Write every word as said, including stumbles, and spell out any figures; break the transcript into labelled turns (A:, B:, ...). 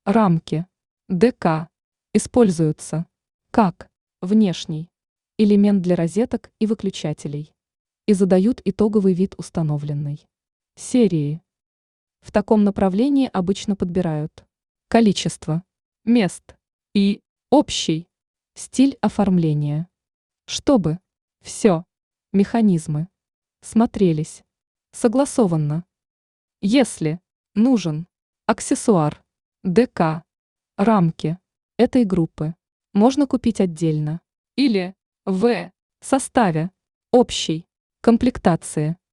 A: Рамки ДК используются как внешний элемент для розеток и выключателей и задают итоговый вид установленной серии. В таком направлении обычно подбирают количество мест и общий стиль оформления, чтобы все механизмы смотрелись согласованно. Если нужен аксессуар ДК, рамки этой группы можно купить отдельно или в составе общей комплектации.